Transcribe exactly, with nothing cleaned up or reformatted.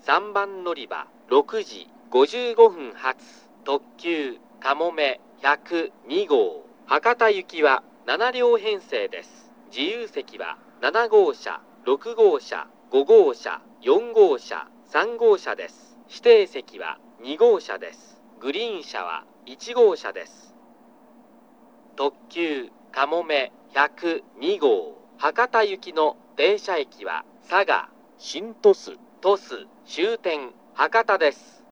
さんばん乗り場ろくじごじゅうごふん発特急かもめひゃくにごう博多行きはななりょう編成です。自由席はななごうしゃろくごうしゃごごうしゃよんごうしゃさんごうしゃです。指定席はにごうしゃです。グリーン車はいちごうしゃです。特急かもめひゃくにごう博多行きの停車駅は佐賀、新鳥栖、鳥栖終点博多です。